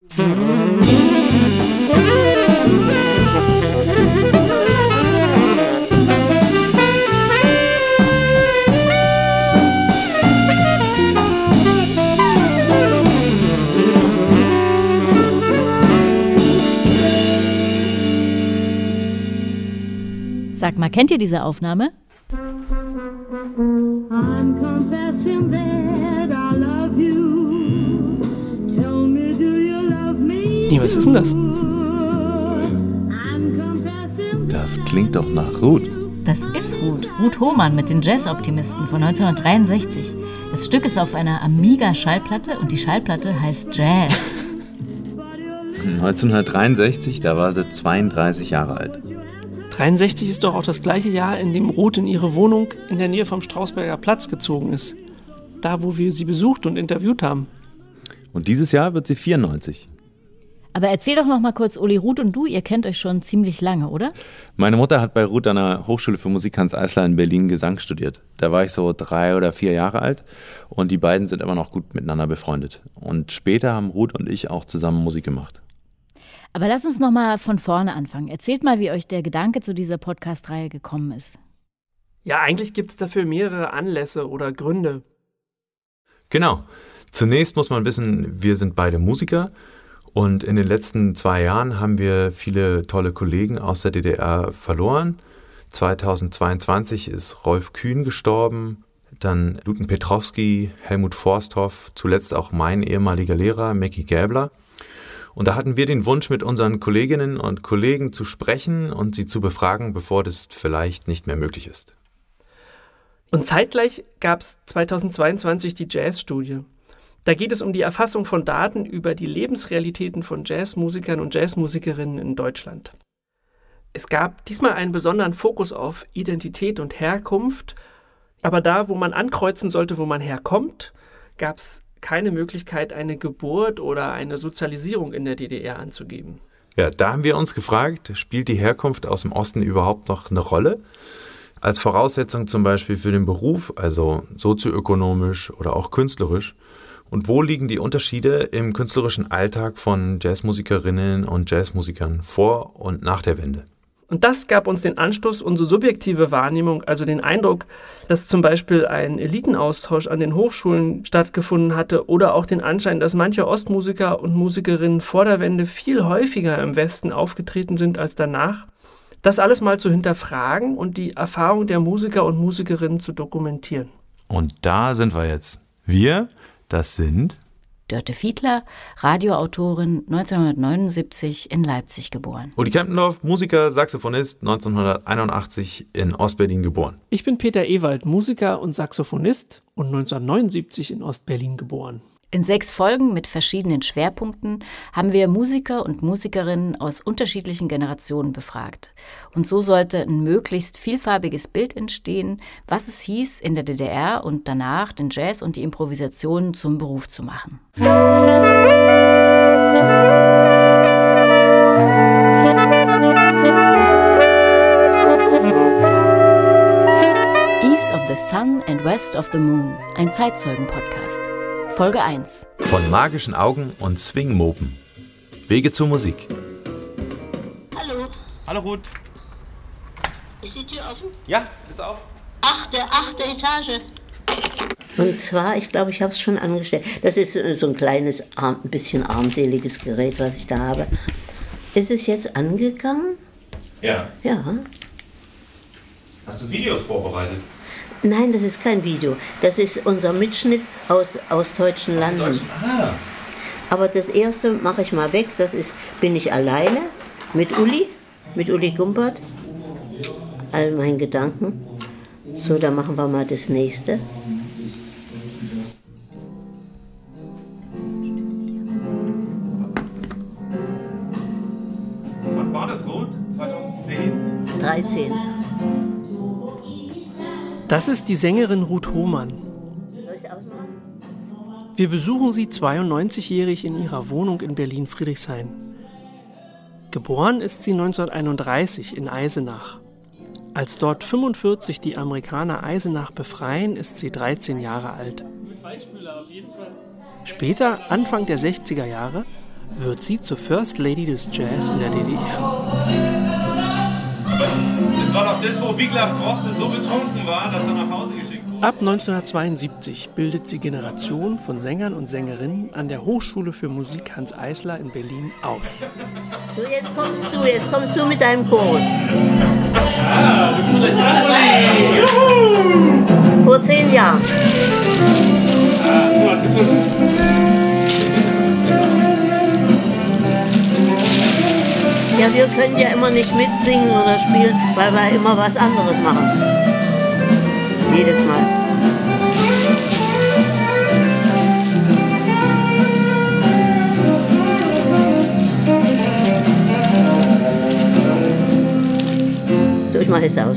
Sag mal, kennt ihr diese Aufnahme? Nee, was ist denn das? Das klingt doch nach Ruth. Das ist Ruth Hohmann mit den Jazz-Optimisten von 1963. Das Stück ist auf einer Amiga-Schallplatte und die Schallplatte heißt Jazz. 1963, da war sie 32 Jahre alt. 63 ist doch auch das gleiche Jahr, in dem Ruth in ihre Wohnung in der Nähe vom Strausberger Platz gezogen ist. Da, wo wir sie besucht und interviewt haben. Und dieses Jahr wird sie 94. Aber erzähl doch noch mal kurz, Uli, Ruth und du, ihr kennt euch schon ziemlich lange, oder? Meine Mutter hat bei Ruth an der Hochschule für Musik Hans Eisler in Berlin Gesang studiert. Da war ich so 3 oder 4 Jahre alt und die beiden sind immer noch gut miteinander befreundet. Und später haben Ruth und ich auch zusammen Musik gemacht. Aber lasst uns noch mal von vorne anfangen. Erzählt mal, wie euch der Gedanke zu dieser Podcast-Reihe gekommen ist. Ja, eigentlich gibt es dafür mehrere Anlässe oder Gründe. Genau. Zunächst muss man wissen, wir sind beide Musiker und in den letzten 2 Jahren haben wir viele tolle Kollegen aus der DDR verloren. 2022 ist Rolf Kühn gestorben, dann Luten Petrowski, Helmut Forsthoff, zuletzt auch mein ehemaliger Lehrer, Mecki Gäbler. Und da hatten wir den Wunsch, mit unseren Kolleginnen und Kollegen zu sprechen und sie zu befragen, bevor das vielleicht nicht mehr möglich ist. Und zeitgleich gab es 2022 die Jazzstudie. Da geht es um die Erfassung von Daten über die Lebensrealitäten von Jazzmusikern und Jazzmusikerinnen in Deutschland. Es gab diesmal einen besonderen Fokus auf Identität und Herkunft, aber da, wo man ankreuzen sollte, wo man herkommt, gab es keine Möglichkeit, eine Geburt oder eine Sozialisierung in der DDR anzugeben. Ja, da haben wir uns gefragt, spielt die Herkunft aus dem Osten überhaupt noch eine Rolle? Als Voraussetzung zum Beispiel für den Beruf, also sozioökonomisch oder auch künstlerisch. Und wo liegen die Unterschiede im künstlerischen Alltag von Jazzmusikerinnen und Jazzmusikern vor und nach der Wende? Und das gab uns den Anstoß, unsere subjektive Wahrnehmung, also den Eindruck, dass zum Beispiel ein Elitenaustausch an den Hochschulen stattgefunden hatte oder auch den Anschein, dass manche Ostmusiker und Musikerinnen vor der Wende viel häufiger im Westen aufgetreten sind als danach, das alles mal zu hinterfragen und die Erfahrung der Musiker und Musikerinnen zu dokumentieren. Und da sind wir jetzt. Wir, das sind Dörte Fiedler, Radioautorin, 1979 in Leipzig geboren. Uli Kempendorf, Musiker, Saxophonist, 1981 in Ostberlin geboren. Ich bin Peter Ewald, Musiker und Saxophonist und 1979 in Ostberlin geboren. In 6 Folgen mit verschiedenen Schwerpunkten haben wir Musiker und Musikerinnen aus unterschiedlichen Generationen befragt. Und so sollte ein möglichst vielfarbiges Bild entstehen, was es hieß, in der DDR und danach den Jazz und die Improvisation zum Beruf zu machen. East of the Sun and West of the Moon, ein Zeitzeugen-Podcast. Folge 1. Von magischen Augen und Swingmopen. Wege zur Musik. Hallo. Hallo Ruth. Ist die Tür offen? Ja, ist auf. Achte Etage. Und zwar, ich glaube, ich habe es schon angestellt. Das ist so ein kleines, ein bisschen armseliges Gerät, was ich da habe. Ist es jetzt angegangen? Ja. Ja. Hast du Videos vorbereitet? Nein, das ist kein Video. Das ist unser Mitschnitt aus deutschen Landen. Aber das erste mache ich mal weg. Das ist Bin ich alleine mit Uli Gumpert. All meinen Gedanken. So, dann machen wir mal das nächste. Wann war das, Ruth? 2010? 13. Das ist die Sängerin Ruth Hohmann. Wir besuchen sie 92-jährig in ihrer Wohnung in Berlin-Friedrichshain. Geboren ist sie 1931 in Eisenach. Als dort 1945 die Amerikaner Eisenach befreien, ist sie 13 Jahre alt. Später, Anfang der 60er Jahre, wird sie zur First Lady des Jazz in der DDR. Aber das war doch das, wo Wiglaf Droste so betrunken war, dass er nach Hause geschickt wurde. Ab 1972 bildet sie Generation von Sängern und Sängerinnen an der Hochschule für Musik Hanns Eisler in Berlin aus. So, jetzt kommst du mit deinem Chorus. Ah, du bist dabei! Juhu! Vor 10 Jahren. Ah, du hast gefunden. Ja, wir können ja immer nicht mitsingen oder spielen, weil wir immer was anderes machen. Jedes Mal. So, ich mache es aus.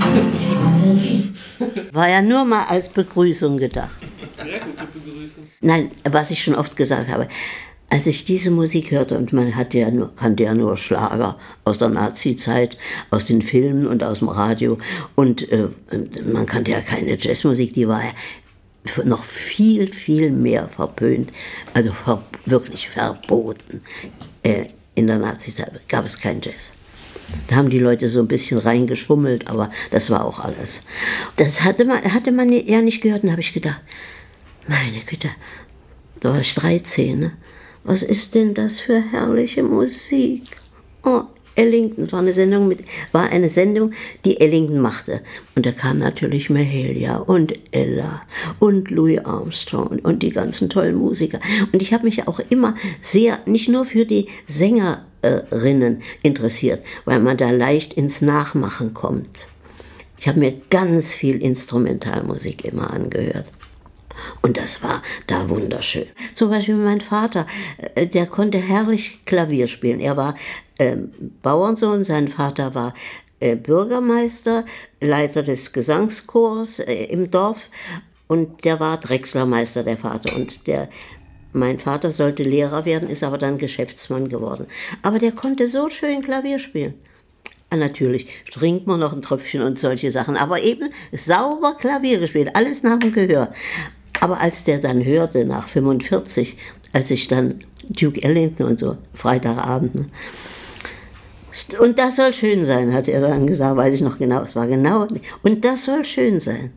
War ja nur mal als Begrüßung gedacht. Sehr gute Begrüßung. Nein, was ich schon oft gesagt habe, als ich diese Musik hörte, und man kannte ja nur Schlager aus der Nazi-Zeit, aus den Filmen und aus dem Radio, und man kannte ja keine Jazzmusik, die war ja noch viel, viel mehr verpönt, also wirklich verboten. In der Nazi-Zeit gab es keinen Jazz. Da haben die Leute so ein bisschen reingeschummelt, aber das war auch alles. Das hatte man ja nicht gehört, und da habe ich gedacht, meine Güte, da war ich 13, ne? Was ist denn das für herrliche Musik? Oh, Ellington war eine Sendung, die Ellington machte. Und da kam natürlich Mahalia und Ella und Louis Armstrong und die ganzen tollen Musiker. Und ich habe mich auch immer sehr, nicht nur für die Sängerinnen interessiert, weil man da leicht ins Nachmachen kommt. Ich habe mir ganz viel Instrumentalmusik immer angehört. Und das war da wunderschön. Zum Beispiel mein Vater, der konnte herrlich Klavier spielen. Er war Bauernsohn, sein Vater war Bürgermeister, Leiter des Gesangschors im Dorf, und der war Drechslermeister, der Vater. Und mein Vater sollte Lehrer werden, ist aber dann Geschäftsmann geworden. Aber der konnte so schön Klavier spielen. Natürlich trinkt man noch ein Tröpfchen und solche Sachen, aber eben sauber Klavier gespielt, alles nach dem Gehör. Aber als der dann hörte, nach 45, als ich dann Duke Ellington und so, Freitagabend, ne? Und das soll schön sein, hat er dann gesagt, weiß ich noch genau, es war genau, und das soll schön sein.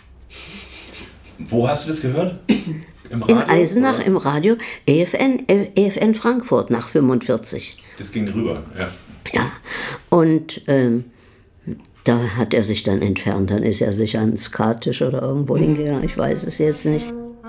Wo hast du das gehört? Im In Radio, Eisenach oder? im Radio, EFN Frankfurt nach 45. Das ging rüber, ja. Ja, und da hat er sich dann entfernt, dann ist er sich ans Skattisch oder irgendwo hingegangen, ich weiß es jetzt nicht.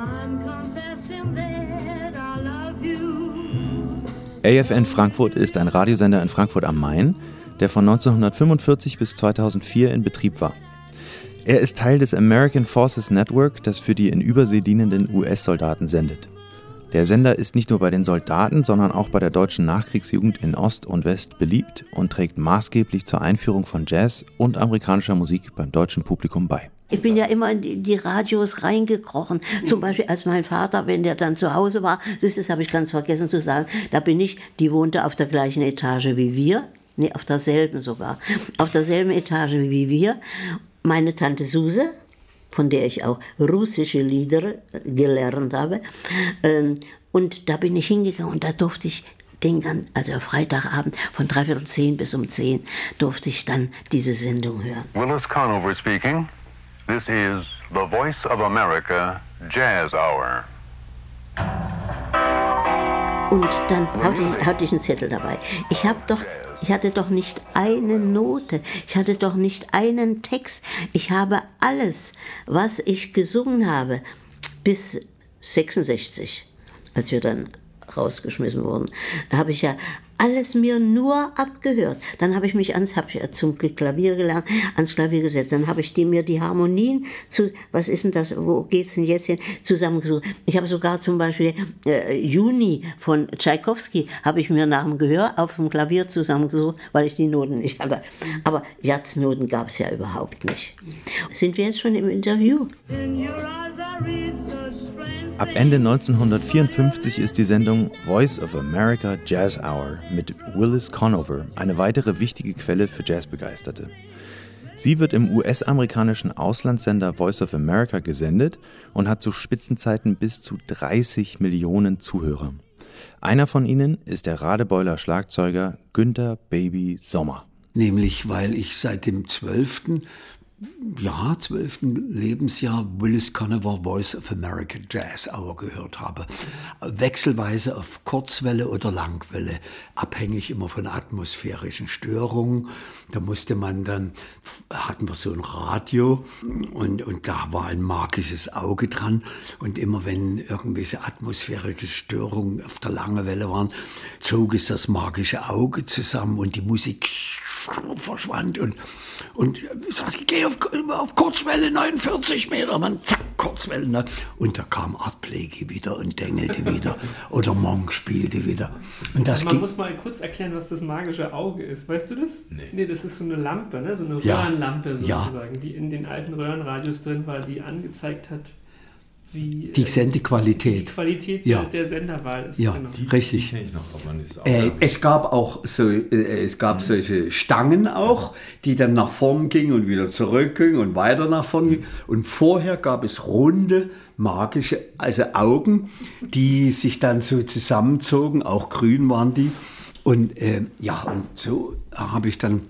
AFN Frankfurt ist ein Radiosender in Frankfurt am Main, der von 1945 bis 2004 in Betrieb war. Er ist Teil des American Forces Network, das für die in Übersee dienenden US-Soldaten sendet. Der Sender ist nicht nur bei den Soldaten, sondern auch bei der deutschen Nachkriegsjugend in Ost und West beliebt und trägt maßgeblich zur Einführung von Jazz und amerikanischer Musik beim deutschen Publikum bei. Ich bin ja immer in die Radios reingekrochen. Zum Beispiel als mein Vater, wenn der dann zu Hause war, das habe ich ganz vergessen zu sagen, die wohnte auf der gleichen Etage wie wir, auf derselben sogar, auf derselben Etage wie wir. Meine Tante Suse, von der ich auch russische Lieder gelernt habe. Und da bin ich hingegangen und da durfte ich also Freitagabend von 9:45 bis 10 durfte ich dann diese Sendung hören. Willis Conover speaking. This is the Voice of America Jazz Hour. Und dann hatte ich einen Zettel dabei. Ich hatte doch nicht eine Note, ich hatte doch nicht einen Text. Ich habe alles, was ich gesungen habe, bis 66, als wir dann rausgeschmissen wurden, habe ich ja alles mir nur abgehört. Dann habe ich mich zum Klavier gelernt, ans Klavier gesetzt. Dann habe ich mir die Harmonien, was ist denn das, wo geht's denn jetzt hin, zusammengesucht. Ich habe sogar zum Beispiel Juni von Tschaikowski, habe ich mir nach dem Gehör auf dem Klavier zusammengesucht, weil ich die Noten nicht hatte. Aber Jazznoten gab es ja überhaupt nicht. Sind wir jetzt schon im Interview? Ab Ende 1954 ist die Sendung Voice of America Jazz Hour mit Willis Conover eine weitere wichtige Quelle für Jazzbegeisterte. Sie wird im US-amerikanischen Auslandssender Voice of America gesendet und hat zu Spitzenzeiten bis zu 30 Millionen Zuhörer. Einer von ihnen ist der Radebeuler Schlagzeuger Günther Baby Sommer. Nämlich, weil ich seit dem 12. Lebensjahr Willis Conover Voice of America Jazz Hour gehört habe. Wechselweise auf Kurzwelle oder Langwelle, abhängig immer von atmosphärischen Störungen. Da hatten wir so ein Radio und da war ein magisches Auge dran. Und immer wenn irgendwelche atmosphärische Störungen auf der Langwelle waren, zog es das magische Auge zusammen und die Musik verschwand. Und ich sagte, ich gehe auf Kurzwelle 49 Meter, man, zack, Kurzwelle. Ne? Und da kam Art Blakey wieder und dengelte wieder. Oder Monk spielte wieder. Und das man muss mal kurz erklären, was das magische Auge ist. Weißt du das? Nee, das ist so eine Lampe, ne? So eine Röhrenlampe sozusagen, die in den alten Röhrenradios drin war, die angezeigt hat, wie die Sendequalität. Die Qualität der Senderwahl ist. Ja, genau. Richtig. Die kenn ich noch, ob man das auch es gab auch solche Stangen auch, die dann nach vorn gingen und wieder zurückgingen und weiter nach vorn gingen. Und vorher gab es runde, magische, also Augen, die sich dann so zusammenzogen, auch grün waren die. Und und so habe ich dann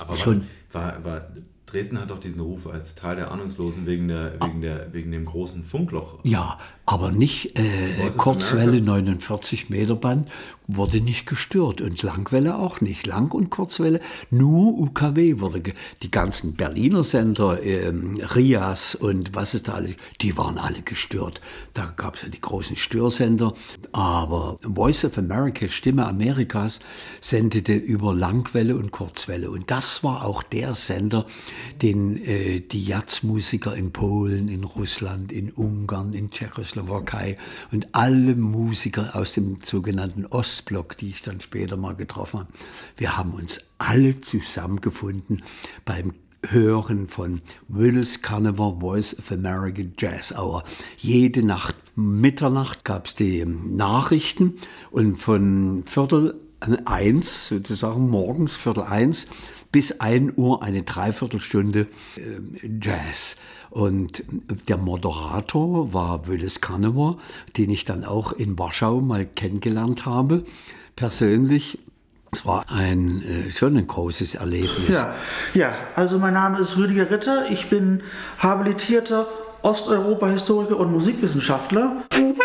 Dresden hat doch diesen Ruf als Tal der Ahnungslosen wegen dem großen Funkloch. Ja, aber nicht Kurzwelle 49 Meter Band wurde nicht gestört und Langwelle auch nicht. Lang- und Kurzwelle, nur UKW wurde die ganzen Berliner Sender, RIAS und was ist da alles, die waren alle gestört. Da gab es ja die großen Störsender, aber Voice of America, Stimme Amerikas, sendete über Langwelle und Kurzwelle und das war auch der Sender, den die Jazzmusiker in Polen, in Russland, in Ungarn, in Tschechoslowakei und alle Musiker aus dem sogenannten Ostblock, die ich dann später mal getroffen habe, wir haben uns alle zusammengefunden beim Hören von Willis Conover Voice of America Jazz Hour. Jede Nacht, Mitternacht gab es die Nachrichten und von 12:45 sozusagen morgens 12:45 bis 1 Uhr eine Dreiviertelstunde Jazz. Und der Moderator war Willis Conover, den ich dann auch in Warschau mal kennengelernt habe, persönlich. Es war schon ein großes Erlebnis. Ja, also mein Name ist Rüdiger Ritter, ich bin habilitierter Osteuropa-Historiker und Musikwissenschaftler.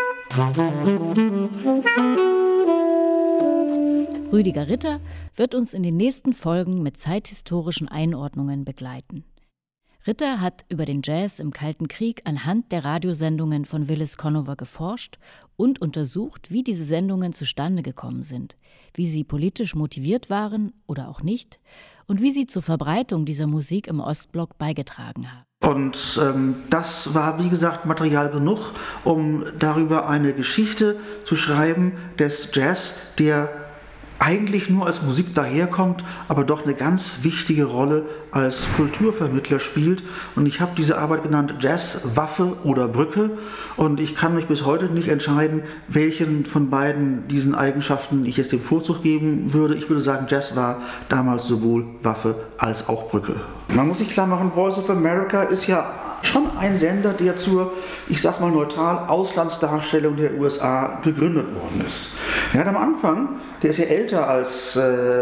Rüdiger Ritter wird uns in den nächsten Folgen mit zeithistorischen Einordnungen begleiten. Ritter hat über den Jazz im Kalten Krieg anhand der Radiosendungen von Willis Conover geforscht und untersucht, wie diese Sendungen zustande gekommen sind, wie sie politisch motiviert waren oder auch nicht und wie sie zur Verbreitung dieser Musik im Ostblock beigetragen haben. Und das war, wie gesagt, Material genug, um darüber eine Geschichte zu schreiben des Jazz, der eigentlich nur als Musik daherkommt, aber doch eine ganz wichtige Rolle als Kulturvermittler spielt. Und ich habe diese Arbeit genannt Jazz, Waffe oder Brücke. Und ich kann mich bis heute nicht entscheiden, welchen von beiden diesen Eigenschaften ich jetzt den Vorzug geben würde. Ich würde sagen, Jazz war damals sowohl Waffe als auch Brücke. Man muss sich klar machen, Voice of America ist ja schon ein Sender, der zur, ich sag's mal neutral, Auslandsdarstellung der USA gegründet worden ist. Er hat am Anfang, der ist ja älter als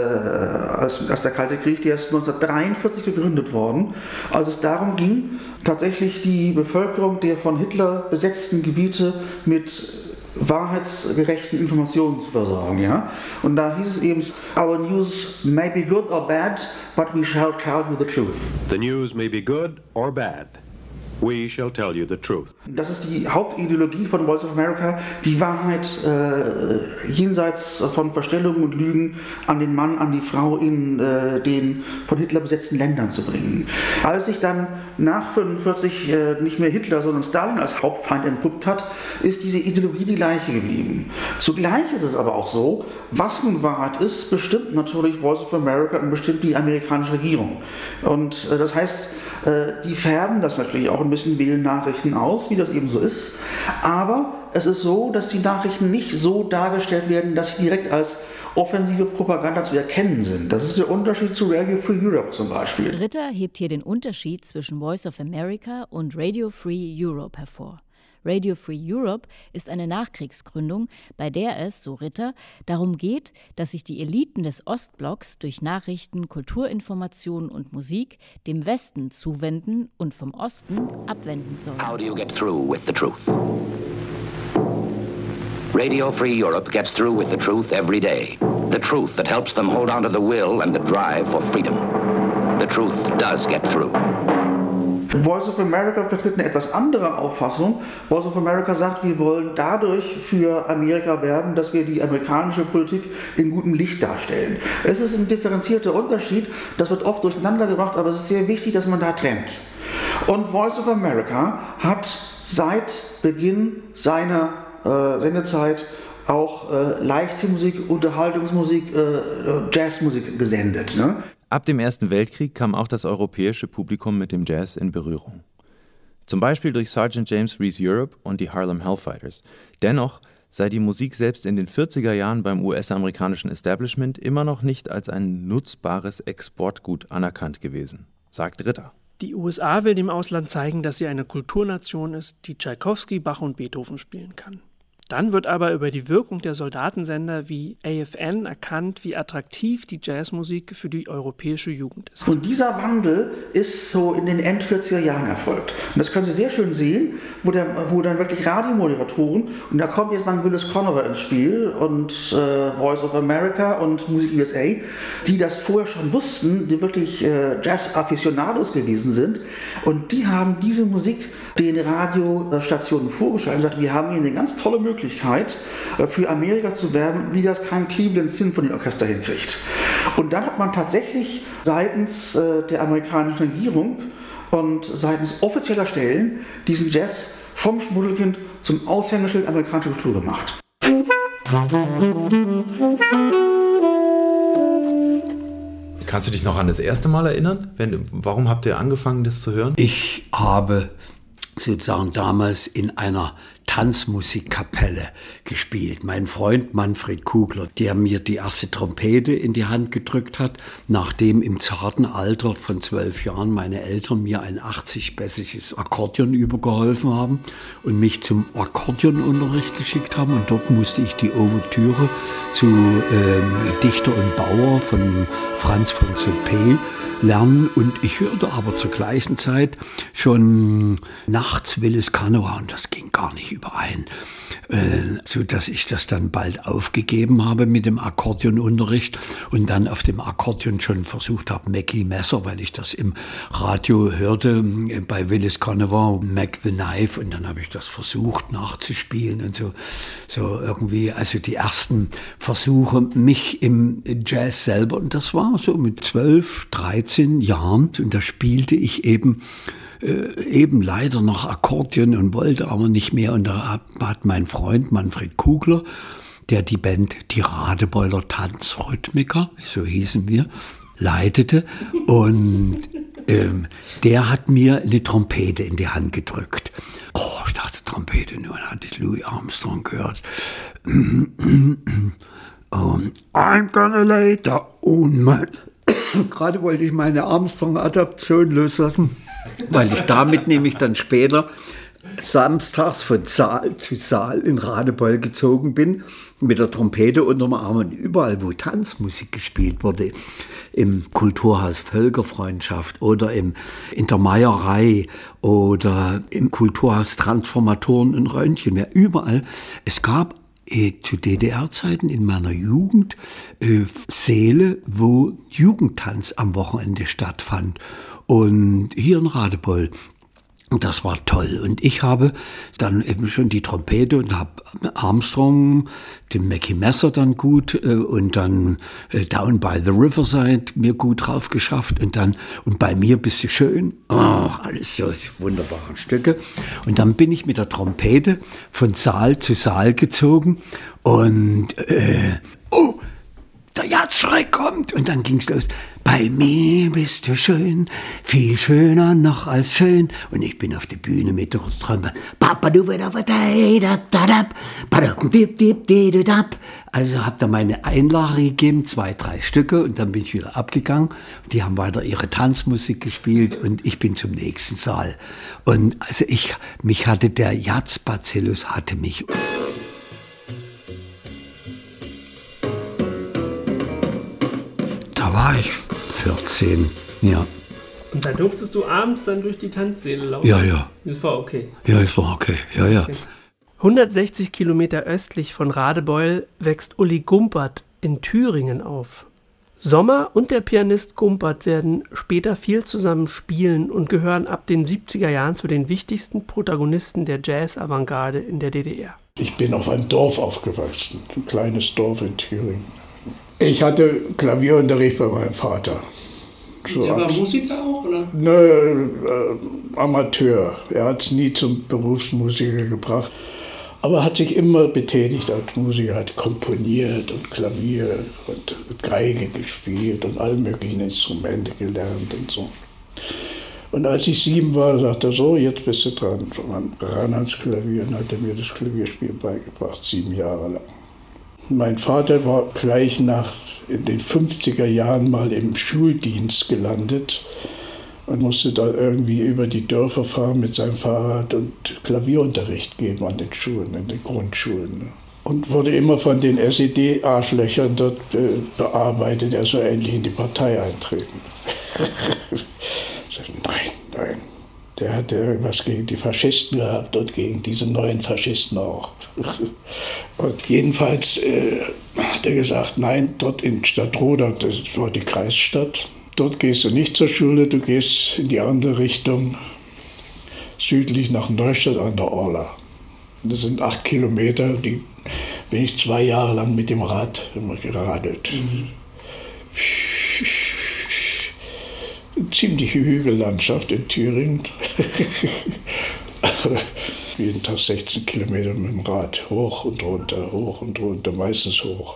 der Kalte Krieg, der ist 1943 gegründet worden, als es darum ging, tatsächlich die Bevölkerung der von Hitler besetzten Gebiete mit wahrheitsgerechten Informationen zu versorgen. Ja? Und da hieß es eben, our news may be good or bad, but we shall tell you the truth. The news may be good or bad. We shall tell you the truth. Das ist die Hauptideologie von Voice of America, die Wahrheit jenseits von Verstellungen und Lügen an den Mann, an die Frau in den von Hitler besetzten Ländern zu bringen. Als sich dann nach 1945 nicht mehr Hitler, sondern Stalin als Hauptfeind entpuppt hat, ist diese Ideologie die gleiche geblieben. Zugleich ist es aber auch so, was nun Wahrheit ist, bestimmt natürlich Voice of America und bestimmt die amerikanische Regierung. Und das heißt, die färben das natürlich auch ein bisschen, wählen Nachrichten aus, wie das eben so ist. Aber es ist so, dass die Nachrichten nicht so dargestellt werden, dass sie direkt als offensive Propaganda zu erkennen sind. Das ist der Unterschied zu Radio Free Europe zum Beispiel. Ritter hebt hier den Unterschied zwischen Voice of America und Radio Free Europe hervor. Radio Free Europe ist eine Nachkriegsgründung, bei der es, so Ritter, darum geht, dass sich die Eliten des Ostblocks durch Nachrichten, Kulturinformation und Musik dem Westen zuwenden und vom Osten abwenden sollen. How do you get through with the truth? Radio Free Europe gets through with the truth every day. The truth that helps them hold on to the will and the drive for freedom. The truth does get through. Voice of America vertritt eine etwas andere Auffassung. Voice of America sagt, wir wollen dadurch für Amerika werben, dass wir die amerikanische Politik in gutem Licht darstellen. Es ist ein differenzierter Unterschied, das wird oft durcheinander gebracht, aber es ist sehr wichtig, dass man da trennt. Und Voice of America hat seit Beginn seiner Sendezeit auch leichte Musik, Unterhaltungsmusik, Jazzmusik gesendet. Ne? Ab dem Ersten Weltkrieg kam auch das europäische Publikum mit dem Jazz in Berührung. Zum Beispiel durch Sgt. James Reese Europe und die Harlem Hellfighters. Dennoch sei die Musik selbst in den 40er Jahren beim US-amerikanischen Establishment immer noch nicht als ein nutzbares Exportgut anerkannt gewesen, sagt Ritter. Die USA will dem Ausland zeigen, dass sie eine Kulturnation ist, die Tschaikowski, Bach und Beethoven spielen kann. Dann wird aber über die Wirkung der Soldatensender wie AFN erkannt, wie attraktiv die Jazzmusik für die europäische Jugend ist. Und dieser Wandel ist so in den End-40er Jahren erfolgt. Und das können Sie sehr schön sehen, wo dann wirklich Radiomoderatoren, und da kommt jetzt mal Willis Conover ins Spiel und Voice of America und Music USA, die das vorher schon wussten, die wirklich Jazz-Afficionados gewesen sind. Und die haben diese Musik den Radiostationen vorgeschlagen und gesagt, wir haben hier eine ganz tolle Möglichkeit, für Amerika zu werben, wie das kein Cleveland Symphony Orchester hinkriegt. Und dann hat man tatsächlich seitens der amerikanischen Regierung und seitens offizieller Stellen diesen Jazz vom Schmuddelkind zum Aushängeschild amerikanischer Kultur gemacht. Kannst du dich noch an das erste Mal erinnern? Warum habt ihr angefangen, das zu hören? Ich habe sozusagen damals in einer Tanzmusikkapelle gespielt. Mein Freund Manfred Kugler, der mir die erste Trompete in die Hand gedrückt hat, nachdem im zarten Alter von 12 Jahren meine Eltern mir ein 80-bässiges Akkordeon übergeholfen haben und mich zum Akkordeonunterricht geschickt haben. Und dort musste ich die Ouvertüre zu Dichter und Bauer von Franz von Suppé lernen, und ich hörte aber zur gleichen Zeit schon nachts Willis Conover, und das ging gar nicht überein, so dass ich das dann bald aufgegeben habe mit dem Akkordeonunterricht und dann auf dem Akkordeon schon versucht habe, Mackie Messer, weil ich das im Radio hörte bei Willis Conover, Mac the Knife, und dann habe ich das versucht nachzuspielen und so irgendwie, also die ersten Versuche mich im Jazz selber, und das war so mit 12, 13 Jahren, und da spielte ich eben leider noch Akkordeon und wollte aber nicht mehr, und da hat mein Freund Manfred Kugler, der die Band Die Radebeuler Tanzrhythmiker, so hießen wir, leitete, und der hat mir eine Trompete in die Hand gedrückt. Oh, ich dachte Trompete, nur dann hatte ich Louis Armstrong gehört. I'm gonna lay down. Gerade wollte ich meine Armstrong-Adaption loslassen, weil ich damit nämlich dann später samstags von Saal zu Saal in Radebeul gezogen bin, mit der Trompete unterm Arm, und überall, wo Tanzmusik gespielt wurde, im Kulturhaus Völkerfreundschaft oder in der Meierei oder im Kulturhaus Transformatoren in Röntgen, ja, überall, es gab zu DDR-Zeiten in meiner Jugend Säle, wo Jugendtanz am Wochenende stattfand. Und hier in Radebeul. Und das war toll. Und ich habe dann eben schon die Trompete und habe Armstrong, den Mackie Messer dann gut und dann Down by the Riverside mir gut drauf geschafft und bei mir bist du schön. Oh, alles so wunderbare Stücke. Und dann bin ich mit der Trompete von Saal zu Saal gezogen und der Jatzschreck kommt. Und dann ging's los. Bei mir bist du schön, viel schöner noch als schön. Und ich bin auf die Bühne mit der Trompete. Also hab da meine Einlage gegeben, 2, 3 Stücke, und dann bin ich wieder abgegangen. Die haben weiter ihre Tanzmusik gespielt und ich bin zum nächsten Saal. Und also mich hatte der Jaz-Bacillus hatte mich. Da war ich 14, ja. Und da durftest du abends dann durch die Tanzsäle laufen? Ja. Das war okay? Ja, es war okay, ja. Okay. 160 Kilometer östlich von Radebeul wächst Uli Gumpert in Thüringen auf. Sommer und der Pianist Gumpert werden später viel zusammen spielen und gehören ab den 70er Jahren zu den wichtigsten Protagonisten der Jazz-Avantgarde in der DDR. Ich bin auf einem Dorf aufgewachsen, ein kleines Dorf in Thüringen. Ich hatte Klavierunterricht bei meinem Vater. So der war Musiker auch, oder? Amateur. Er hat es nie zum Berufsmusiker gebracht. Aber hat sich immer betätigt als Musiker, hat komponiert und Klavier und Geige gespielt und alle möglichen Instrumente gelernt und so. Und als ich 7 war, sagte er so, jetzt bist du dran. Man ran ans Klavier und hat er mir das Klavierspiel beigebracht, 7 Jahre lang. Mein Vater war gleich nach in den 50er Jahren mal im Schuldienst gelandet und musste da irgendwie über die Dörfer fahren mit seinem Fahrrad und Klavierunterricht geben an den Schulen, in den Grundschulen. Und wurde immer von den SED-Arschlöchern dort bearbeitet, er soll endlich in die Partei eintreten. Nein. Der hatte irgendwas gegen die Faschisten gehabt und gegen diese neuen Faschisten auch. Und jedenfalls hat er gesagt, nein, dort in Stadtroda, das war die Kreisstadt, dort gehst du nicht zur Schule, du gehst in die andere Richtung, südlich nach Neustadt an der Orla. Das sind 8 Kilometer, die bin ich 2 Jahre lang mit dem Rad immer geradelt. Ziemliche Hügellandschaft in Thüringen. Jeden Tag 16 Kilometer mit dem Rad. Hoch und runter, meistens hoch.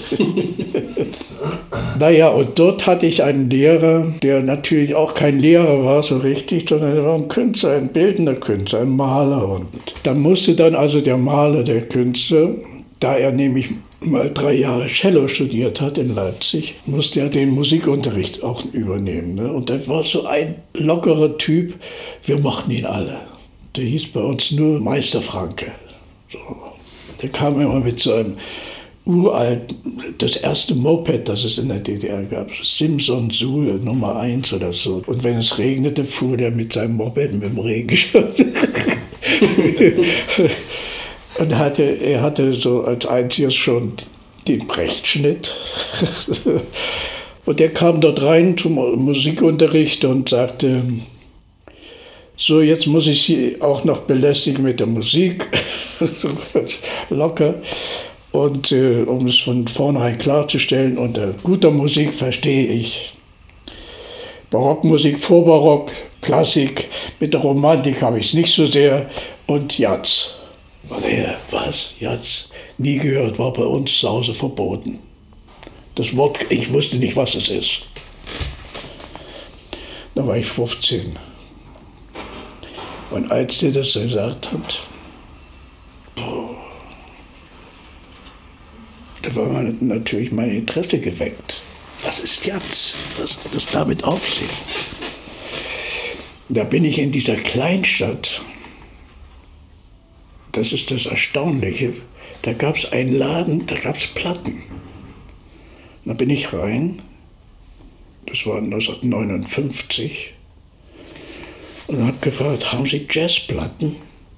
Naja, und dort hatte ich einen Lehrer, der natürlich auch kein Lehrer war so richtig, sondern er war ein Künstler, ein bildender Künstler, ein Maler. Und da musste dann also der Maler, der Künstler, da er nämlich mal 3 Jahre Cello studiert hat in Leipzig, musste er den Musikunterricht auch übernehmen. Ne? Und er war so ein lockerer Typ, wir mochten ihn alle. Der hieß bei uns nur Meister Franke. So. Der kam immer mit so einem uralten, das erste Moped, das es in der DDR gab, Simson Suhl Nummer 1 oder so. Und wenn es regnete, fuhr der mit seinem Moped mit dem Regenschirm. Und er hatte so als einziges schon den Brechtschnitt. Und er kam dort rein zum Musikunterricht und sagte, so, jetzt muss ich Sie auch noch belästigen mit der Musik. Locker. Und um es von vornherein klarzustellen, unter guter Musik verstehe ich Barockmusik, Vorbarock, Klassik. Mit der Romantik habe ich es nicht so sehr. Und Jazz. Was? Jazz? Nie gehört, war bei uns zu Hause verboten. Das Wort, ich wusste nicht, was es ist. Da war ich 15. Und als der das gesagt hat, da war natürlich mein Interesse geweckt. Was ist Jazz? Was hat es damit auf sich? Da bin ich in dieser Kleinstadt. Das ist das Erstaunliche. Da gab es einen Laden, da gab es Platten. Da bin ich rein, das war 1959, und habe gefragt, haben Sie Jazzplatten?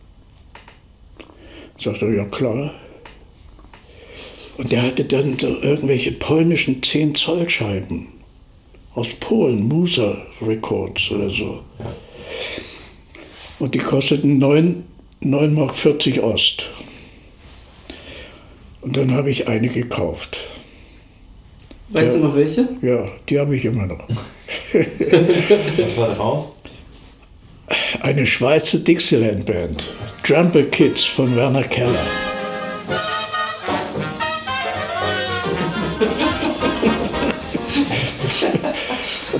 Sagte er, ja klar. Und der hatte dann so irgendwelche polnischen 10-Zoll-Scheiben aus Polen, Musa Records oder so. Ja. Und die kosteten 9,40 Mark Ost. Und dann habe ich eine gekauft. Weißt du noch welche? Ja, die habe ich immer noch. Was war drauf? Eine Schweizer Dixieland-Band, Trample Kids von Werner Keller.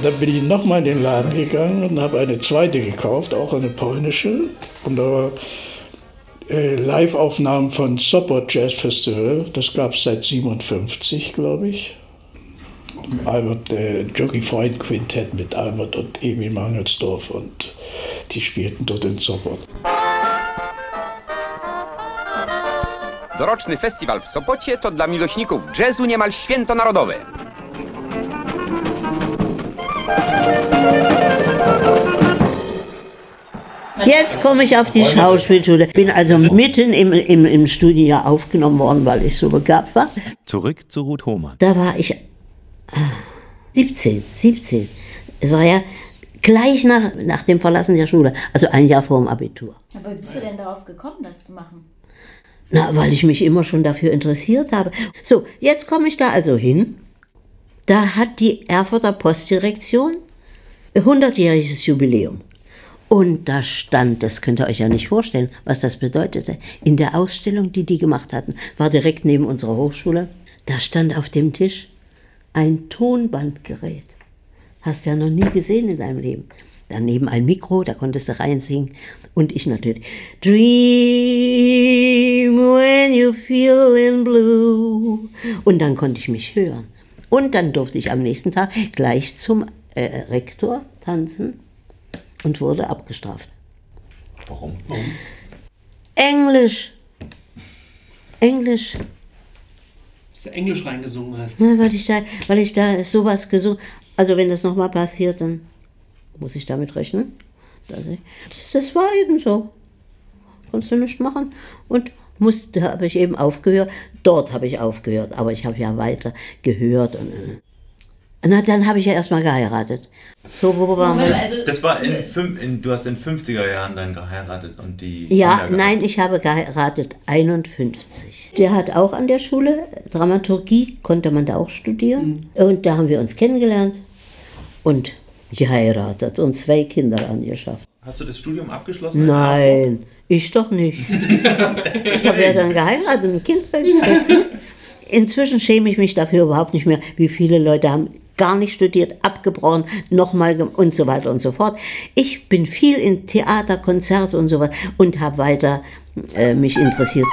dann bin ich nochmal in den Laden gegangen und habe eine zweite gekauft, auch eine polnische. Und da war Live-Aufnahmen von Sopot Jazz Festival. Das gab es seit 1957, glaube ich. Albert, Jockey Freund Quintett mit Albert und Emil Mangelsdorf, und die spielten dort in Sopot. Doroczny festiwal w Sopocie to dla miłośników jazzu niemal święto narodowe. Jetzt komme ich auf die Schauspielschule. Bin also mitten im Studienjahr aufgenommen worden, weil ich so begabt war. Zurück zu Ruth Hohmann. Da war ich 17. Es war ja gleich nach dem Verlassen der Schule, also ein Jahr vor dem Abitur. Aber wie bist du denn darauf gekommen, das zu machen? Na, weil ich mich immer schon dafür interessiert habe. So, jetzt komme ich da also hin. Da hat die Erfurter Postdirektion 100-jähriges Jubiläum. Und da stand, das könnt ihr euch ja nicht vorstellen, was das bedeutete, in der Ausstellung, die gemacht hatten, war direkt neben unserer Hochschule, da stand auf dem Tisch ein Tonbandgerät. Hast du ja noch nie gesehen in deinem Leben. Daneben ein Mikro, da konntest du reinsingen. Und ich natürlich. Dream when you feeling blue. Und dann konnte ich mich hören. Und dann durfte ich am nächsten Tag gleich zum Rektor tanzen und wurde abgestraft. Warum? Englisch. Dass du Englisch reingesungen hast. Ja, weil ich da sowas gesungen. Also wenn das nochmal passiert, dann muss ich damit rechnen. Das war eben so. Konntest du nichts machen. Und da habe ich eben aufgehört. Dort habe ich aufgehört, aber ich habe ja weiter gehört. Na, dann habe ich ja erstmal geheiratet. So, wo waren wir? Das war du hast in 50er Jahren dann geheiratet und die Ja, nein, ich habe geheiratet 51. Der hat auch an der Schule Dramaturgie, konnte man da auch studieren. Und da haben wir uns kennengelernt und geheiratet und 2 Kinder angeschafft. Hast du das Studium abgeschlossen? Nein, ich doch nicht. Ich habe ja dann geheiratet und ein Kind gekriegt. Inzwischen schäme ich mich dafür überhaupt nicht mehr, wie viele Leute haben gar nicht studiert, abgebrochen, nochmal und so weiter und so fort. Ich bin viel in Theater, Konzerte und so weiter und habe weiter mich interessiert.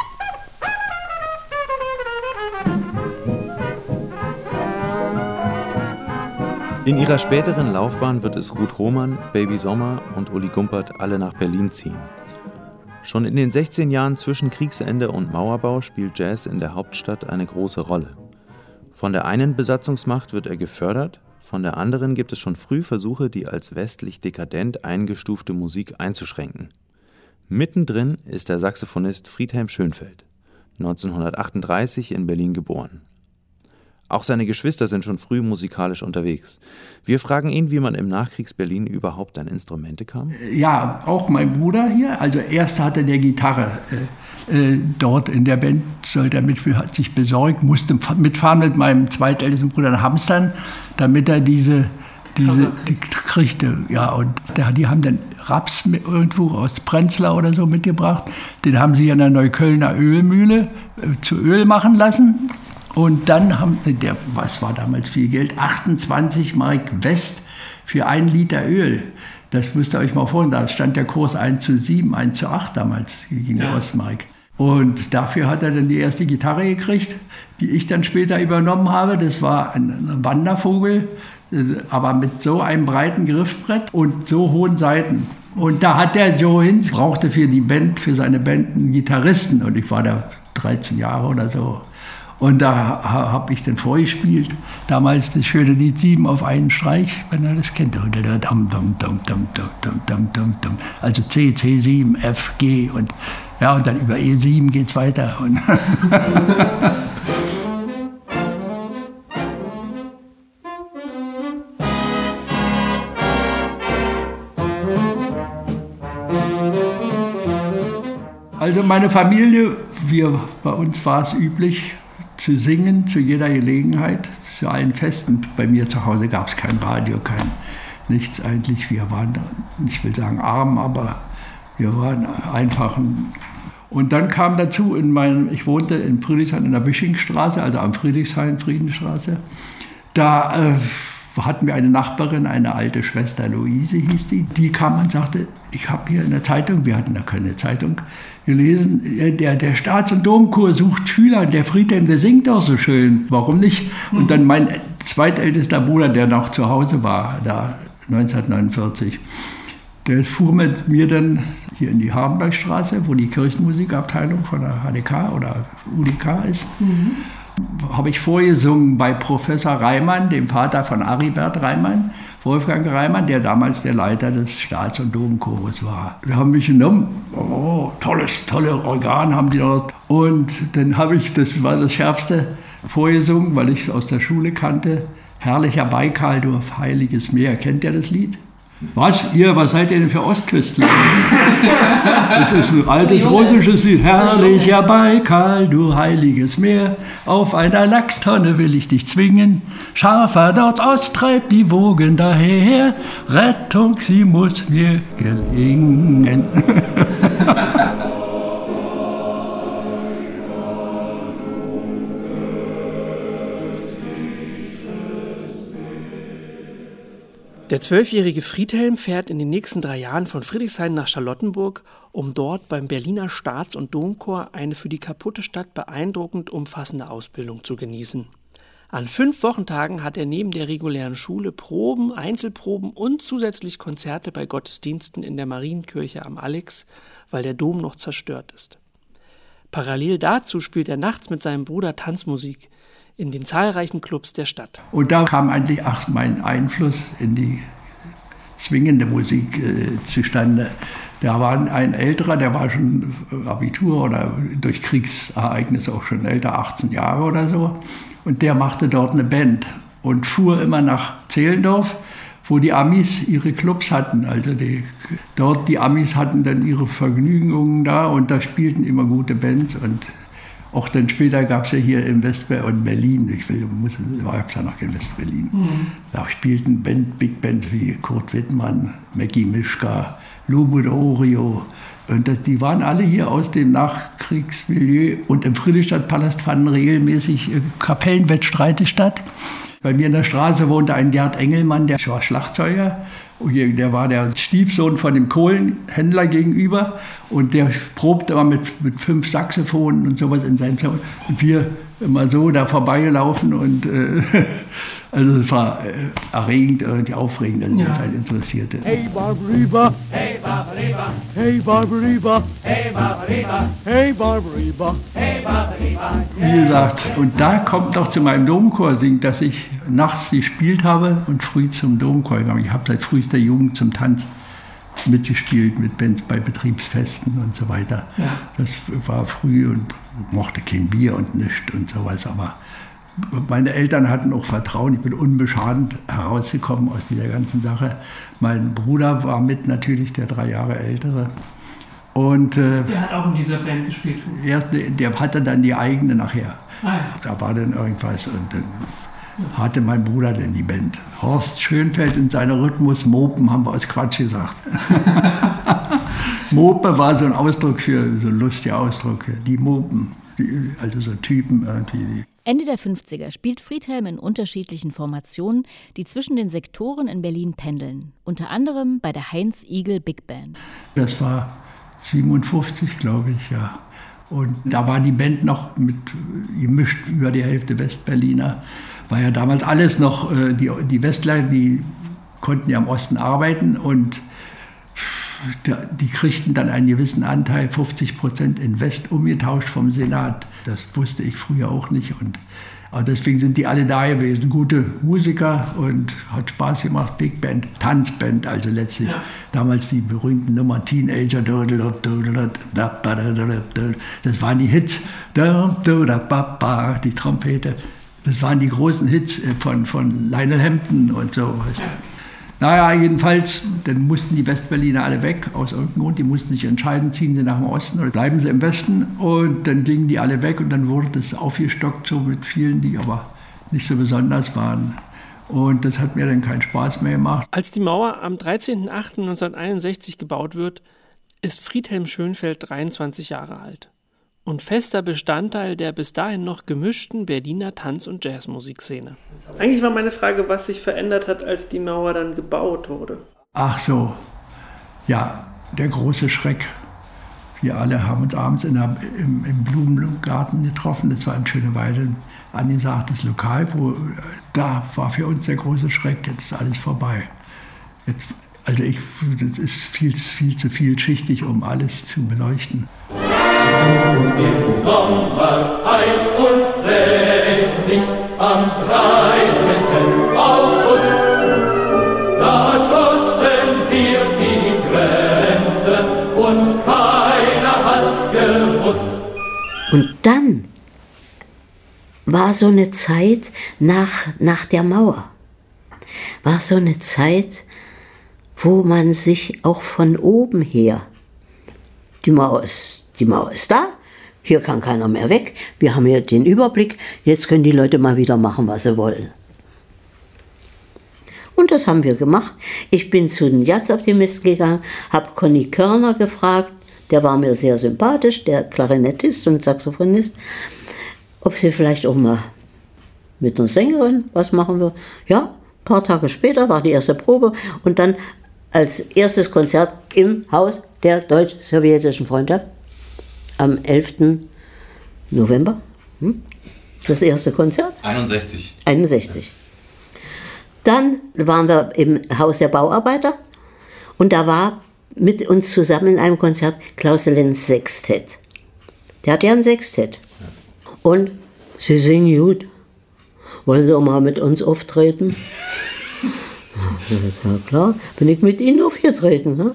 In ihrer späteren Laufbahn wird es Ruth Hohmann, Baby Sommer und Uli Gumpert alle nach Berlin ziehen. Schon in den 16 Jahren zwischen Kriegsende und Mauerbau spielt Jazz in der Hauptstadt eine große Rolle. Von der einen Besatzungsmacht wird er gefördert, von der anderen gibt es schon früh Versuche, die als westlich dekadent eingestufte Musik einzuschränken. Mittendrin ist der Saxophonist Friedhelm Schönfeld, 1938 in Berlin geboren. Auch seine Geschwister sind schon früh musikalisch unterwegs. Wir fragen ihn, wie man im Nachkriegs-Berlin überhaupt an Instrumente kam. Ja, auch mein Bruder hier. Also erst hatte der Gitarre dort in der Band, sollte er mitspielen, hat sich besorgt, musste mitfahren mit meinem zweitältesten Bruder nach Hamstern, damit er die kriegte. Ja, und die haben dann Raps irgendwo aus Prenzlau oder so mitgebracht. Den haben sie an der Neuköllner Ölmühle zu Öl machen lassen. Und dann haben, was war damals viel Geld, 28 Mark West für 1 Liter Öl. Das müsst ihr euch mal vorstellen, da stand der Kurs 1:7, 1:8 damals gegen die Ostmark. Und dafür hat er dann die erste Gitarre gekriegt, die ich dann später übernommen habe. Das war ein Wandervogel, aber mit so einem breiten Griffbrett und so hohen Saiten. Und da hat der Joe Hinz, brauchte für seine Band einen Gitarristen. Und ich war da 13 Jahre oder so. Und da habe ich dann vorgespielt, damals das schöne Lied 7 auf einen Streich, wenn ihr das kennt. Also C, C7, F, G und dann über E7 geht's weiter. Also meine Familie, bei uns war es üblich, zu singen zu jeder Gelegenheit, zu allen Festen. Bei mir zu Hause gab es kein Radio, nichts eigentlich. Wir waren, ich will sagen arm, aber wir waren einfach. Und dann kam dazu, ich wohnte in Friedrichshain in der Bischingstraße, also am Friedrichshain, Friedenstraße. Da hatten wir eine Nachbarin, eine alte Schwester, Luise hieß die. Die kam und sagte, ich habe hier in der Zeitung, wir hatten da keine Zeitung, gelesen, der Staats- und Domchor sucht Schüler, der Friedhelm, der singt doch so schön, warum nicht? Und dann mein zweitältester Bruder, der noch zu Hause war, da 1949, der fuhr mit mir dann hier in die Hardenbergstraße, wo die Kirchenmusikabteilung von der HDK oder UDK ist. Habe ich vorgesungen bei Professor Reimann, dem Vater von Aribert Reimann, Wolfgang Reimann, der damals der Leiter des Staats- und Domchores war. Wir haben mich genommen, tolle Organ haben die dort. Und dann habe ich, das war das Schärfste, vorgesungen, weil ich es aus der Schule kannte. Herrlicher Baikal, du heiliges Meer. Kennt ihr das Lied? Was seid ihr denn für Ostküstler? Das ist ein altes russisches Lied. Herrlicher Baikal, du heiliges Meer, auf einer Lachstonne will ich dich zwingen. Scharfer dort austreibt die Wogen daher, Rettung, sie muss mir gelingen. Der 12-jährige Friedhelm fährt in den nächsten 3 Jahren von Friedrichshain nach Charlottenburg, um dort beim Berliner Staats- und Domchor eine für die kaputte Stadt beeindruckend umfassende Ausbildung zu genießen. An 5 Wochentagen hat er neben der regulären Schule Proben, Einzelproben und zusätzlich Konzerte bei Gottesdiensten in der Marienkirche am Alex, weil der Dom noch zerstört ist. Parallel dazu spielt er nachts mit seinem Bruder Tanzmusik in den zahlreichen Clubs der Stadt. Und da kam eigentlich mein Einfluss in die swingende Musik zustande. Da war ein älterer, der war schon Abitur oder durch Kriegsereignisse auch schon älter, 18 Jahre oder so. Und der machte dort eine Band und fuhr immer nach Zehlendorf, wo die Amis ihre Clubs hatten. Also die Amis hatten dann ihre Vergnügungen da und da spielten immer gute Bands. Und auch dann später gab es ja hier in Berlin, gab es ja noch in West-Berlin, da spielten Big Bands wie Kurt Wittmann, Mackie Mischka, Lobo Orio. Und die waren alle hier aus dem Nachkriegsmilieu. Und im Friedrichstadtpalast fanden regelmäßig Kapellenwettstreite statt. Bei mir in der Straße wohnte ein Gerd Engelmann, der war Schlagzeuger. Der war der Stiefsohn von dem Kohlenhändler gegenüber. Und der probte immer mit 5 Saxophonen und sowas in seinem Zimmer. Und wir immer so da vorbeigelaufen. Und also es war erregend, irgendwie aufregend, dass die Zeit interessierte. Hey Barbariba, hey Barbariba, hey Barbariba, hey Barbariba, hey Barbariba, hey Barbariba. Wie gesagt, und da kommt noch zu meinem Domchor singt, dass ich nachts gespielt habe und früh zum Domchor gegangen. Ich habe seit frühester Jugend zum Tanz mitgespielt mit Bands bei Betriebsfesten und so weiter. Ja. Das war früh und mochte kein Bier und nichts und sowas, aber meine Eltern hatten auch Vertrauen. Ich bin unbeschadet herausgekommen aus dieser ganzen Sache. Mein Bruder war mit natürlich, der 3 Jahre ältere. Und, der hat auch in dieser Band gespielt? Der hatte dann die eigene nachher. Ah, ja. Da war dann irgendwas und dann hatte mein Bruder dann die Band. Horst Schönfeld und seine Rhythmus-Mopen haben wir als Quatsch gesagt. Mope war so ein Ausdruck so ein lustiger Ausdruck. Die Mopen, also so Typen irgendwie. Ende der 50er spielt Friedhelm in unterschiedlichen Formationen, die zwischen den Sektoren in Berlin pendeln. Unter anderem bei der Heinz-Igel Big Band. Das war 57, glaube ich, ja. Und da war die Band noch gemischt über die Hälfte Westberliner. War ja damals alles noch, die Westler, die konnten ja im Osten arbeiten und die kriegten dann einen gewissen Anteil, 50% in West umgetauscht vom Senat. Das wusste ich früher auch nicht. Aber deswegen sind die alle da gewesen. Gute Musiker und hat Spaß gemacht. Big Band, Tanzband, also letztlich damals die berühmten Nummer Teenager. Das waren die Hits. Die Trompete. Das waren die großen Hits von Lionel Hampton und so. Weißt du. Naja, jedenfalls, dann mussten die Westberliner alle weg, aus irgendeinem Grund. Die mussten sich entscheiden, ziehen sie nach dem Osten oder bleiben sie im Westen. Und dann gingen die alle weg und dann wurde das aufgestockt, so mit vielen, die aber nicht so besonders waren. Und das hat mir dann keinen Spaß mehr gemacht. Als die Mauer am 13.08.1961 gebaut wird, ist Friedhelm Schönfeld 23 Jahre alt. und fester Bestandteil der bis dahin noch gemischten Berliner Tanz- und Jazzmusikszene. Eigentlich war meine Frage, was sich verändert hat, als die Mauer dann gebaut wurde. Ach so, ja, der große Schreck. Wir alle haben uns abends im Blumengarten getroffen. Das war in Schöneweide ein angesagtes Lokal, da war für uns der große Schreck, jetzt ist alles vorbei. Das ist viel zu vielschichtig, um alles zu beleuchten. Im Sommer 61, am 13. August, da schossen wir die Grenze und keiner hat's gewusst. Und dann war so eine Zeit nach der Mauer, war so eine Zeit, wo man sich auch von oben her, die Mauer ist da, hier kann keiner mehr weg, wir haben hier den Überblick, jetzt können die Leute mal wieder machen, was sie wollen. Und das haben wir gemacht. Ich bin zu den Jazzoptimisten gegangen, habe Conny Körner gefragt, der war mir sehr sympathisch, der Klarinettist und Saxophonist, ob sie vielleicht auch mal mit einer Sängerin was machen will. Ja, ein paar Tage später war die erste Probe und dann als erstes Konzert im Haus der deutsch-sowjetischen Freundschaft am 11. November. Das erste Konzert. 61. Dann waren wir im Haus der Bauarbeiter und da war mit uns zusammen in einem Konzert Klaus Lenz Sextett. Der hat ja ein Sextett. Und sie singen gut. Wollen Sie auch mal mit uns auftreten? Ja klar, bin ich mit Ihnen aufgetreten. Ne?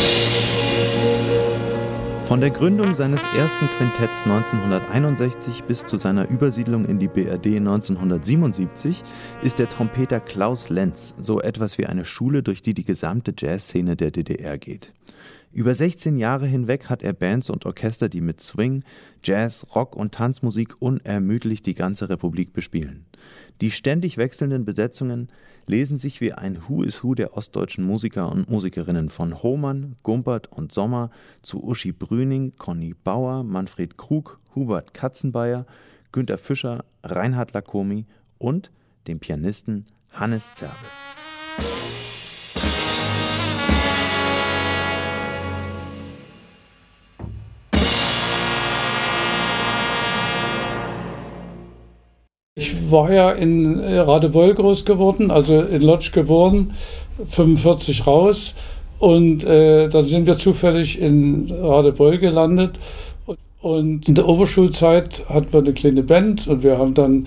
Von der Gründung seines ersten Quintetts 1961 bis zu seiner Übersiedlung in die BRD 1977 ist der Trompeter Klaus Lenz so etwas wie eine Schule, durch die gesamte Jazzszene der DDR geht. Über 16 Jahre hinweg hat er Bands und Orchester, die mit Swing, Jazz, Rock und Tanzmusik unermüdlich die ganze Republik bespielen. Die ständig wechselnden Besetzungen lesen sich wie ein Who is Who der ostdeutschen Musiker und Musikerinnen von Hohmann, Gumpert und Sommer zu Uschi Brüning, Conny Bauer, Manfred Krug, Hubert Katzenbayer, Günter Fischer, Reinhard Lacomi und dem Pianisten Hannes Zerbe. Ich war ja in Radebeul groß geworden, also in Lodz geboren, 45 raus und dann sind wir zufällig in Radebeul gelandet und in der Oberschulzeit hatten wir eine kleine Band und wir haben dann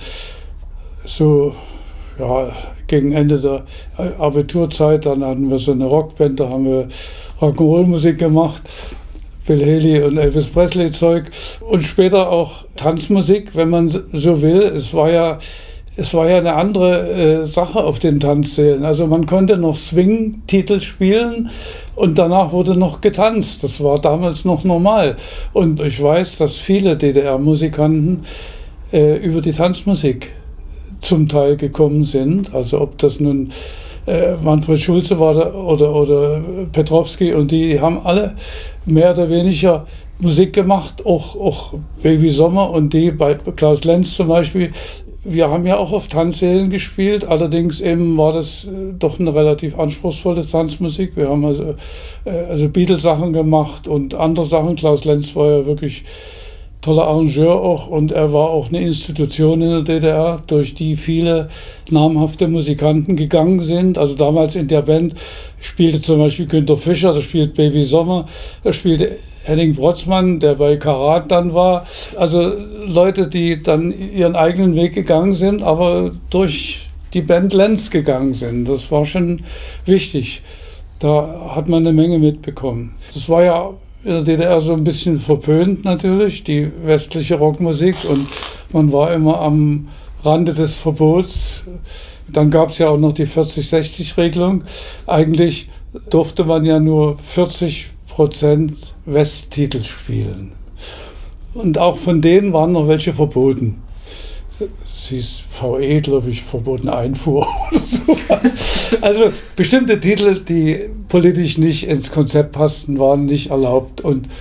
so, ja, gegen Ende der Abiturzeit, dann hatten wir so eine Rockband, da haben wir Rock'n'Roll-Musik gemacht. Bill Haley und Elvis Presley Zeug und später auch Tanzmusik, wenn man so will. Es war ja eine andere Sache auf den Tanzsälen. Also man konnte noch Swing-Titel spielen und danach wurde noch getanzt. Das war damals noch normal. Und ich weiß, dass viele DDR-Musikanten über die Tanzmusik zum Teil gekommen sind. Also ob das nun Manfred Schulze war oder Petrowski, und die haben alle mehr oder weniger Musik gemacht, auch Baby Sommer und die bei Klaus Lenz zum Beispiel. Wir haben ja auch auf Tanzsälen gespielt, allerdings eben war das doch eine relativ anspruchsvolle Tanzmusik. Wir haben also Beatles-Sachen gemacht und andere Sachen. Klaus Lenz war ja wirklich toller Arrangeur auch und er war auch eine Institution in der DDR, durch die viele namhafte Musikanten gegangen sind. Also damals in der Band spielte zum Beispiel Günter Fischer, da spielt Baby Sommer, da spielte Henning Brotzmann, der bei Karat dann war. Also Leute, die dann ihren eigenen Weg gegangen sind, aber durch die Band Lenz gegangen sind. Das war schon wichtig. Da hat man eine Menge mitbekommen. Das war ja in der DDR so ein bisschen verpönt natürlich, die westliche Rockmusik, und man war immer am Rande des Verbots. Dann gab es ja auch noch die 40-60-Regelung. Eigentlich durfte man ja nur 40% Westtitel spielen. Und auch von denen waren noch welche verboten. Sie ist VE, glaube ich, verboten Einfuhr oder sowas. Also bestimmte Titel, die politisch nicht ins Konzept passten, waren nicht erlaubt. Und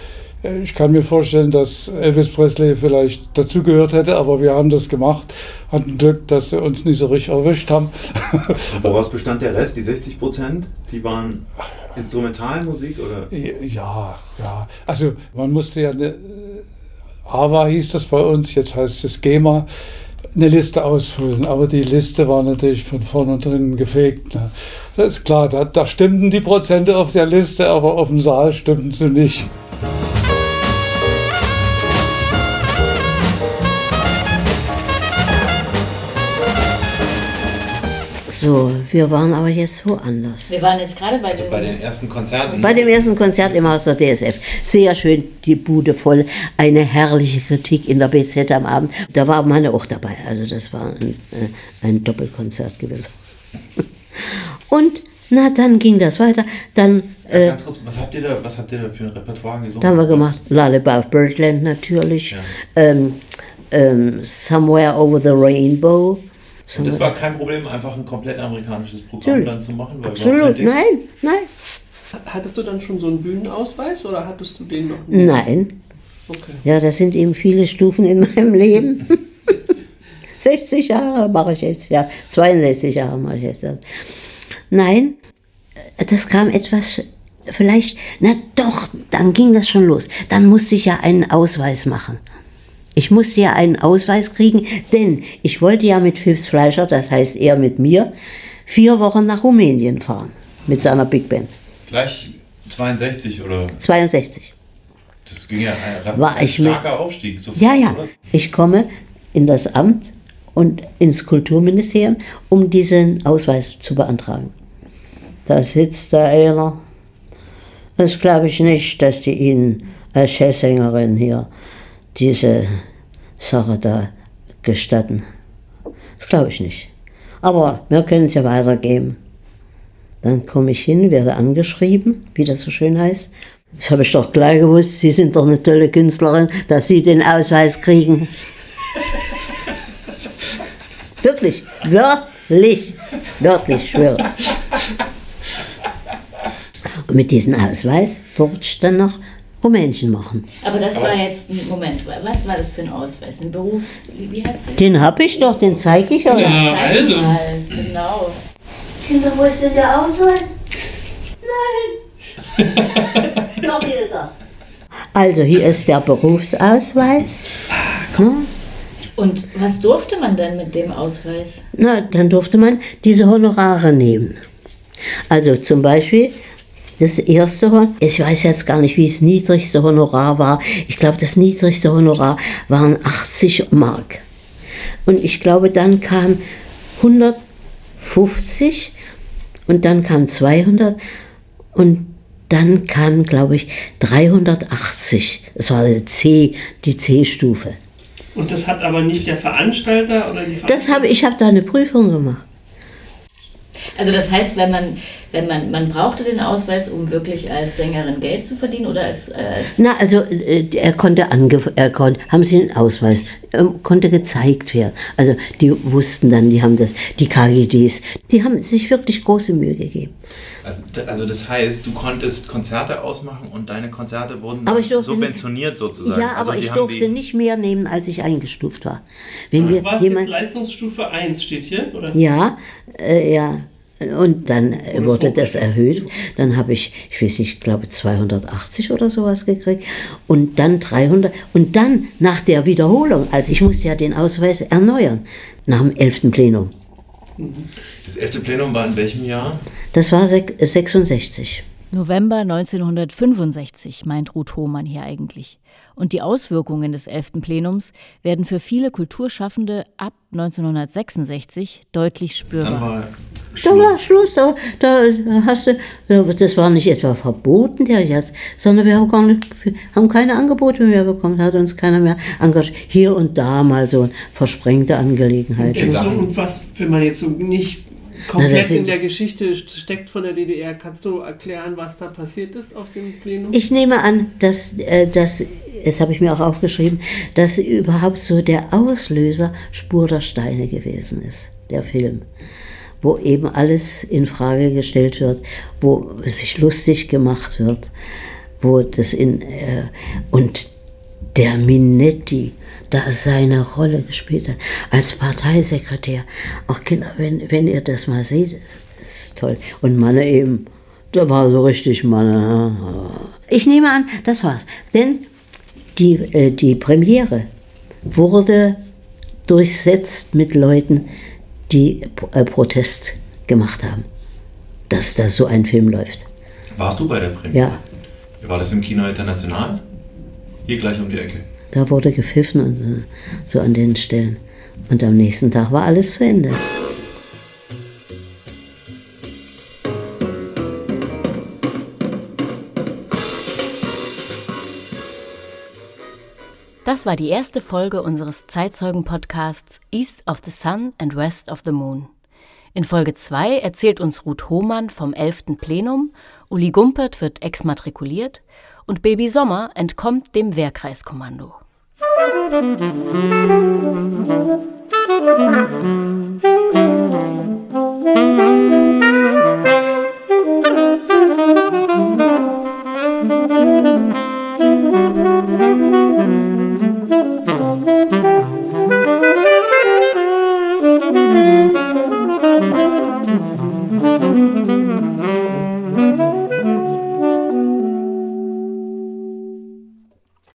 Ich kann mir vorstellen, dass Elvis Presley vielleicht dazugehört hätte, aber wir haben das gemacht. Hatten Glück, dass sie uns nicht so richtig erwischt haben. Und woraus bestand der Rest, die 60%? Die waren Instrumentalmusik oder? Ja. Also man musste ja AWA hieß das bei uns, jetzt heißt es GEMA, eine Liste ausfüllen. Aber die Liste war natürlich von vorn und drinnen gefegt. Ne? Das ist klar, da stimmten die Prozente auf der Liste, aber auf dem Saal stimmten sie nicht. So, wir waren aber jetzt woanders. Wir waren jetzt gerade bei den ersten Konzerten. Bei dem ersten Konzert im Haus der DSF. Sehr schön, die Bude voll. Eine herrliche Kritik in der BZ am Abend. Da war meine auch dabei. Also das war ein Doppelkonzert gewesen. Und na, dann ging das weiter. Dann, ganz kurz, was habt ihr da für ein Repertoire gesungen? Da haben wir gemacht Lullaby of Birdland natürlich. Ja. Somewhere Over the Rainbow. Und das war kein Problem, einfach ein komplett amerikanisches Programm dann zu machen? Weil absolut, nein. Hattest du dann schon so einen Bühnenausweis oder hattest du den noch nicht? Nein. Okay. Ja, das sind eben viele Stufen in meinem Leben. 60 Jahre mache ich jetzt, ja, 62 Jahre mache ich jetzt. Nein, das kam etwas, vielleicht, na doch, dann ging das schon los. Dann musste ich ja einen Ausweis machen. Ich musste ja einen Ausweis kriegen, denn ich wollte ja mit Phipps Fleischer, das heißt er mit mir, 4 Wochen nach Rumänien fahren mit seiner Big Band. Gleich 62 oder? 62. Das ging ja ein starker Aufstieg. Sofort, ja. Oder? Ich komme in das Amt und ins Kulturministerium, um diesen Ausweis zu beantragen. Da sitzt da einer. Das glaube ich nicht, dass die Ihnen als Jazzsängerin hier diese Sache da gestatten. Das glaube ich nicht. Aber wir können es ja weitergeben. Dann komme ich hin, werde angeschrieben, wie das so schön heißt. Das habe ich doch gleich gewusst, Sie sind doch eine tolle Künstlerin, dass Sie den Ausweis kriegen. Wirklich, wörtlich, schwöre ich. Und mit diesem Ausweis durfte ich dann noch Rumänchen machen. Aber das war jetzt, Moment, was war das für ein Ausweis? Ein wie heißt der? Den habe ich doch, den zeige ich euch. Ja, also. Genau. Kinder, wo ist denn der Ausweis? Nein. Doch, hier ist er. Also hier ist der Berufsausweis. Und was durfte man denn mit dem Ausweis? Na, dann durfte man diese Honorare nehmen. Also zum Beispiel das erste Honorar, ich weiß jetzt gar nicht, wie das niedrigste Honorar war. Ich glaube, das niedrigste Honorar waren 80 Mark. Und ich glaube, dann kam 150 und dann kam 200 und dann kam, glaube ich, 380. Das war die C-Stufe. Und das hat aber nicht der Veranstalter oder die Veranstalter? Ich habe da eine Prüfung gemacht. Also das heißt, man brauchte den Ausweis, um wirklich als Sängerin Geld zu verdienen oder als Na, also haben sie einen Ausweis, konnte gezeigt werden. Also die wussten dann, die KGDs, die haben sich wirklich große Mühe gegeben. Also das heißt, du konntest Konzerte ausmachen und deine Konzerte wurden subventioniert sozusagen. Ja, aber ich durfte nicht mehr nehmen, als ich eingestuft war. Du warst jetzt Leistungsstufe 1, steht hier, oder? Ja, ja. Und dann wurde das erhöht. Dann habe ich weiß nicht, ich glaube 280 oder sowas gekriegt. Und dann 300. Und dann nach der Wiederholung, also ich musste ja den Ausweis erneuern, nach dem 11. Plenum. Das 11. Plenum war in welchem Jahr? Das war 66. November 1965, meint Ruth Hohmann hier eigentlich. Und die Auswirkungen des 11. Plenums werden für viele Kulturschaffende ab 1966 deutlich spürbar. Dann war Da war Schluss, das war nicht etwa verboten, sondern wir haben keine Angebote mehr bekommen, hat uns keiner mehr engagiert. Hier und da mal so versprengte Angelegenheiten. Und was, wenn man jetzt so nicht komplett in der Geschichte steckt von der DDR, kannst du erklären, was da passiert ist auf dem Plenum? Ich nehme an, dass das habe ich mir auch aufgeschrieben, dass überhaupt so der Auslöser Spur der Steine gewesen ist, der Film. Wo eben alles in Frage gestellt wird, wo sich lustig gemacht wird, wo das und der Minetti da seine Rolle gespielt hat, als Parteisekretär. Ach Kinder, wenn ihr das mal seht, das ist toll. Und Manne eben, da war so richtig Manne. Ich nehme an, das war's. Denn die Premiere wurde durchsetzt mit Leuten, die Protest gemacht haben, dass da so ein Film läuft. Warst du bei der Premiere? Ja. War das im Kino International? Hier gleich um die Ecke. Da wurde gepfiffen und so an den Stellen. Und am nächsten Tag war alles zu Ende. Das war die erste Folge unseres Zeitzeugen-Podcasts East of the Sun and West of the Moon. In Folge 2 erzählt uns Ruth Hohmann vom 11. Plenum, Uli Gumpert wird exmatrikuliert und Baby Sommer entkommt dem Wehrkreiskommando.